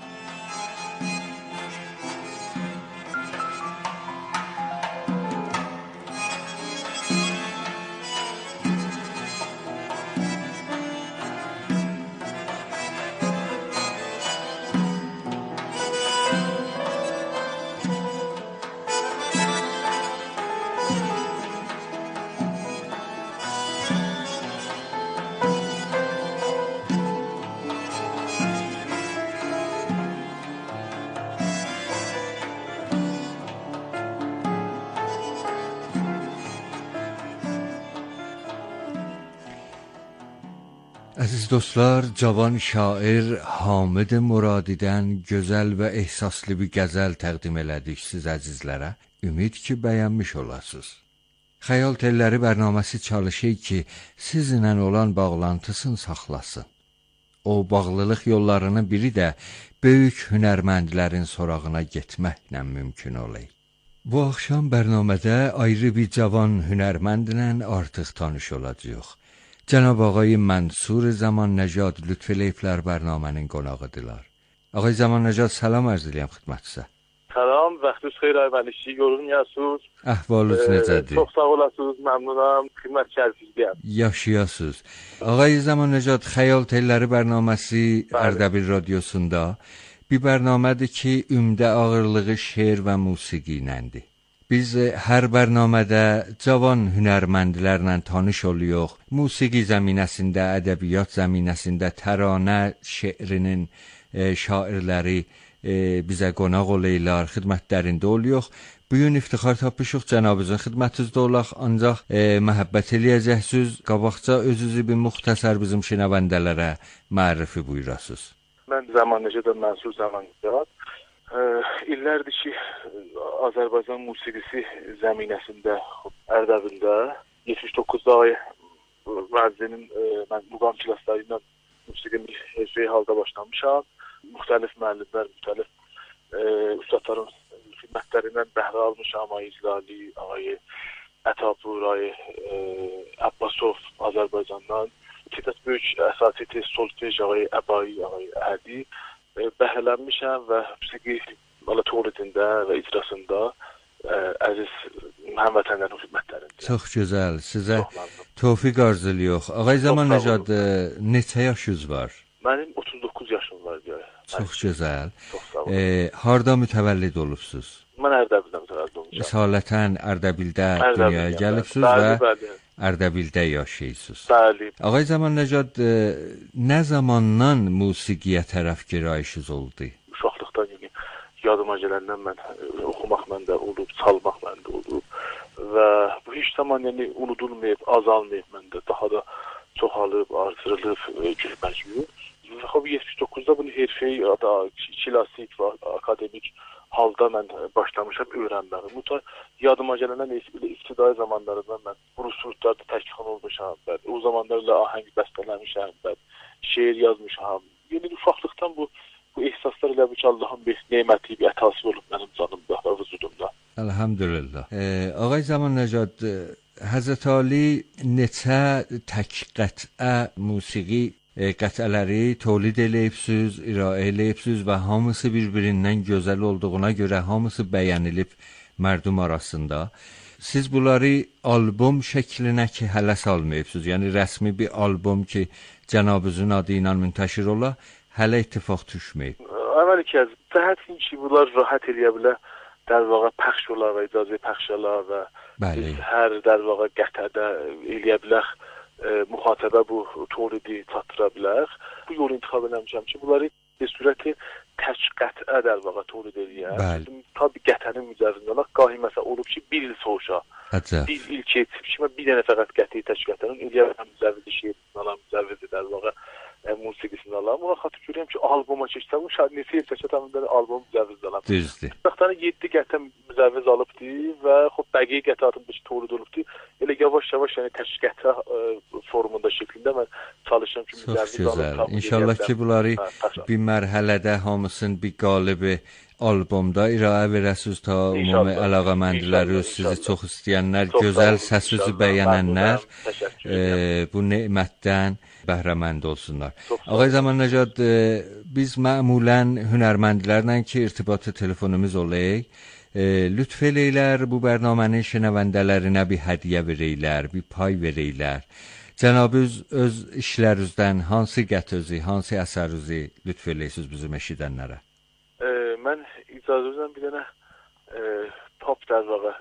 Əziz dostlar, cavan şair Hamid Muradidən gözəl və ehsaslı bir qəzəl təqdim elədik siz əzizlərə. Ümid ki, bəyənmiş olasınız. Xəyal Telləri bərnaməsi çalışır ki, sizinlə olan bağlantısını saxlasın. O bağlılıq yollarının biri də böyük hünərməndlərin sorağına getməklə mümkün olur. Bu axşam bərnamədə ayrı bir cavan hünərməndlə artıq tanış olacağıq. Cənab ağay Mənsur Zaman Nəcad lütf eləyiblər bərnamənin qonağıdırlar. Ağay Zaman Nəcad salam arz edirəm xidmətinizə. Salam, vaxtınız xeyir ay Mənişi, görünmüyorsunuz. Əhvalınız necədir? Çox sağ olasınız, məmnunam, xidmət şərifizliyəm. Yaşayasınız. Ağay Zaman Nəcad Xəyal Telləri bərnaməsi Ərdəbil Radiosunda bir bərnamədir ki, ümdə ağırlığı şeir və musiqi iləndir. Biz hər bərnamədə cavan hünərməndlərlə tanış oluyoruz. Musiqi zəminəsində, ədəbiyyat zəminəsində təranə şeirinin e, şairləri e, bizə qonaq olaylar, xidmətlərində oluyoruz. Bugün iftixar tapmışıq cənabınızın xidmətinizdə olaq, ancaq e, məhəbbət eləyəcəksiniz. Qabaqca özünüzü bir müxtəsər bizim şinəvəndələrə mərrifi buyurasınız. Mən Zaman Nəcad Mənsur Zaman Nəcad. E, illərdir ki, Azərbaycan musiqisi zəminəsində, Ərdəbildə yetmiş doqquzda ay vəzinin e, mən muğam klasları ilə musiqi həcri halda başlamışam. Müxtəlif müəllimlər, müxtəlif e, ustadların xidmətlərindən bəhrə almışam. Ağay İclali, ağay Ətapur, ağay e, Abbasov Azərbaycandan. Tədət böyük əsasiti solfej, ağay Əbai, ağay Əhədi e, bəhrələnmişəm və musiqi Toğlidində və icrasında ə, əziz həmvətənlərin xidmətlərində. Çox gözəl. Sizə tövfiq arzulayırıq. Ağay Zaman Nəcad, neçə yaşınız var? Mənim otuz doqquz yaşım var deyə. Çox gözəl. Çox sağ olun. E, harda mütəvəllid olubsuz? Mən Ərdəbildə mütəvəllid olmuşam. Əsalətən Ərdəbildə dünyaya gəlibsiniz və bəli. Ərdəbildə yaşayırsınız. Bəli. Ağay Zaman Nəcad, e, nə zamandan musiqiyə tərəf girayışınız oldu? Uşaqlıqdan yəni yadıma gələndən mən oxumaq məndə olub, çalmaq məndə olub və bu heç zaman yəni unudulmayıb, azalmayıb məndə, daha da çoxalıb, artırılıb gülməcmür. Və yetmiş doqquzda bunu herfey, klasik və akademik halda mən başlamışam öyrənməyə. Bu yadıma gələndən ibtidai zamanlarından mən Rus surutlarda təkxan olmuşam, o zamanlarla ahəng bəstələmişəm, şeir yazmışam. Yəni uşaqlıqdan bu Bu ehsaslar ilə bu ki, Allahın bir neməti, bir ətası olub mənim canımda və vücudumda. Elhamdülillah. E, Ağay Zaman Nəcad, Həzrət Ali neçə tək qətə musiqi e, qətələri tövlid eləyibsiniz, iraə eləyibsiniz və hamısı bir-birindən gözəl olduğuna görə hamısı bəyənilib mərdum arasında. Siz bunları albom şəklinə ki, hələ salmayıbsınız. Yəni rəsmi bir albom ki, cənabınızın adı ilə müntəşir ola, hələ ittifaq düşməyib. Əvvəl ki, cəhətin ki, bunlar rahat eləyə bilər, در واقع پخش olar və icazə pəxş olar və bəli. Hər در واقع qətədə eləyə bilər, e, müxatəbə bu tolidi çatdıra bilər. Bu yolu intiqab eləmişəm ki, bunları bir sürəti tək qətə در واقع tolid eləyər. Tabii qətənin mücəvvizində olar. Qahi məsəl olub ki, bir il soğuşa. Bir il keçib ki, bir dənə fəqət qəti tək qətənin eləyə bilən mücəvvizi şeirini alan, mücəvvizi در واقع musiqisini alan. Buna xatır görürəm ki, alboma keçsə, bu şəhər neçə il çəkə tamamında albom mücəvviz alan. Düzdür. Vaxtları yeddi qətə mücəvviz alıbdı və xub bəqi qətəatın bir tolid olubdu. Elə yavaş-yavaş yəni tək qətə formunda şəklində mən çalışıram ki, mücəvviz alıb. İnşallah ki, bunları bir mərhələdə hamısının bir qalibi albomda iraə verəsiniz ta ümumi əlaqəməndləri, sizi çox istəyənlər, gözəl səsinizi bəyənənlər e, bu nemətdən bəhrəmənd olsunlar. Ağay Zaman Nəcad, e, biz məmulən hünərməndlərlə ki, irtibatı telefonumuz olayıq. E, lütf eləylər bu bərnamənin şənəvəndələrinə bir hədiyyə verəylər, bir pay verəylər. Cənabınız öz işlərinizdən hansı qətözü, hansı əsərinizi lütf eləyəsiniz bizim eşidənlərə? E, mən icazənizlə bir dənə e, pop در واقع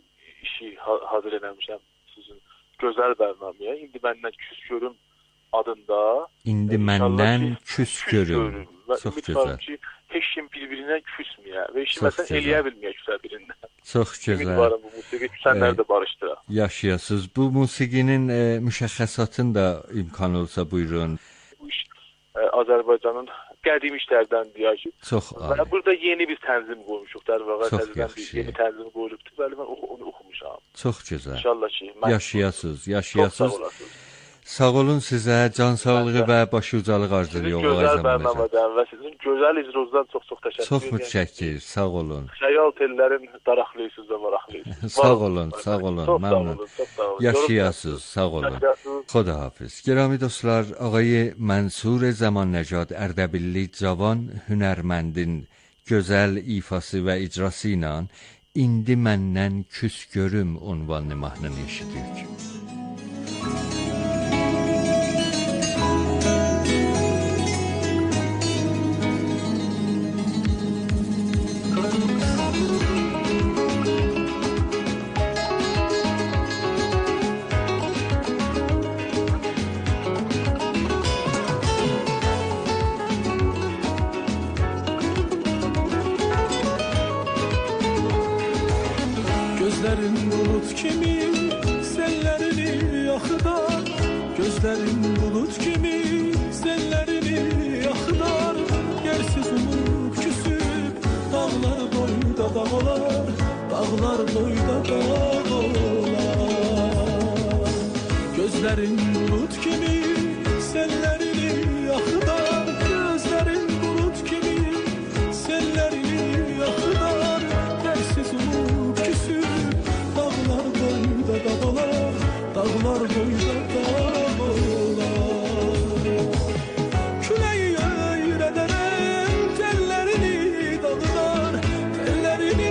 işi hazır eləmişəm sizin gözəl bərnaməyə. İndi məndən küs görüm adında. İndi məndən küs görüm. Çox gözəl. Ki, heç kim bir-birindən küsməyə və işi məsələn eləyə bilməyə küsə birindən. Çox gözəl. Ümidvarım bu musiqi küsənləri də barışdıra. Yaşayasınız. Bu musiqinin e, müşəxxəsatını da imkan olsa buyurun. Bu iş e, Azərbaycanın qədim işlərdən deyək ki. Çox və burada yeni bir tənzim qoymuşuq. Der vaqa təzədən bir yeni tənzim qoyulubdur. Bəli, mən onu oxumuşam. Çox gözəl. İnşallah ki. Yaşayasınız, yaşayasınız. Sağ olun sizə, can sağlığı və başı ucalıq arzulayırıq. Sizin gözəl bərnamədən və sizin gözəl icrunuzdan çox-çox təşəkkür Çox edirəm. mütşəkkir, sağ olun. Xəyal tellərin daraqlıyısınız və maraqlıyısınız. Sağ olun, sağ olun, məmnun. Yaşayasınız, sağ olun. Xudahafiz. Gərami dostlar, ağay Mənsur Zaman Nəcad Ərdəbilli cavan hünərməndin gözəl ifası və icrası ilə İndi məndən küs görüm unvanlı mahnını eşidirik. Gözlerin bulut kimi sellerini yakıdar, gözlerin bulut kimi sellerini yakıdar. Yersiz umut küsüp dağlar boyda dağlar, dağlar boyda dağlar. Gözlerin bulut kimi sellerini yakıdar, gözlerin bulut kimi sellerini yakıdar. Yersiz umut küsüp dağlar boyda dağlar, dağlar boyda dağlar. Küleyi öyrederim tellerini dağlar, tellerini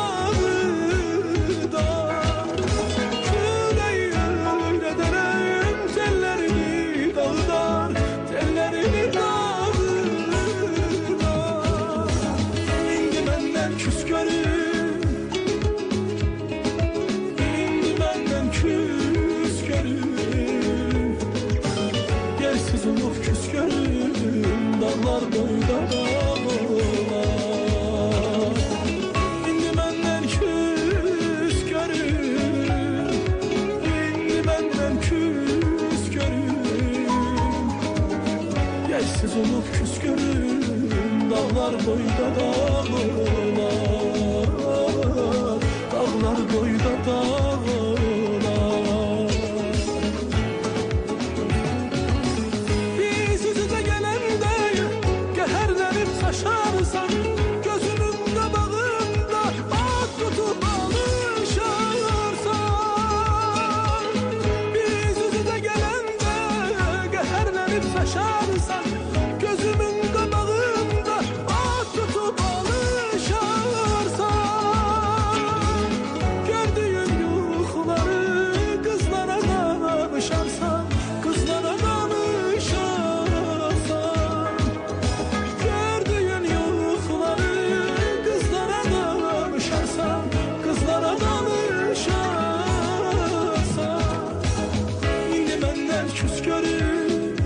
dağlar. Küleyi öyrederim tellerini dağlar, tellerini dağlar. İndi benden küs görüm, küs görüm, yersiz umut küs görüm, dağlar boyda dağlar. İndi benden küs görüm, indi benden küs görüm, yersiz umut küs görüm, dağlar boyda dağlar, dağlar boyda dağlar. Şarsan gözünün qabağında at tutup alışarsan, biz üzüdə gələndə qəhərlənib şaşarsan, gözümün qabağında at tutup alışarsan, gördüyün yuxuları qızlara danışarsan, qızlara danışarsan, kızlara danışarsan, indi məndən küs görüm,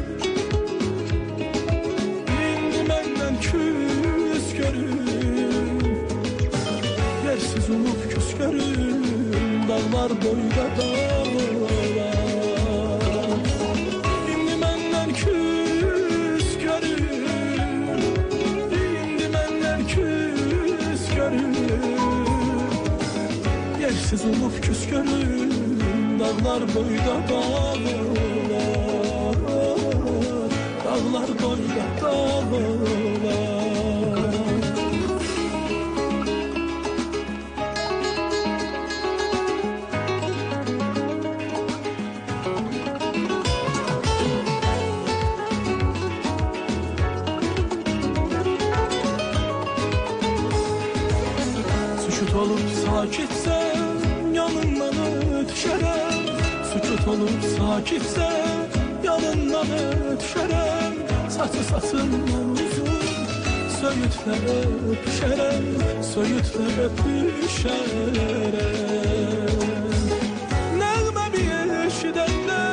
indi məndən küs görüm, yersiz umut küs görüm, dağlar boyda dağlar. İndi məndən küs görüm, indi məndən küs görüm, yersiz umut küs görüm, dağlar boyda dağlar, dağlar boyda dağlar. Sükut olup sakitsen yanından ötüşərəm, sükut olup sakitsen yanından ötüşərəm, saçı saçından uzun söyütlə öpüşərəm, söyütlə öpüşərəm. Nəğmə bir eşidəndə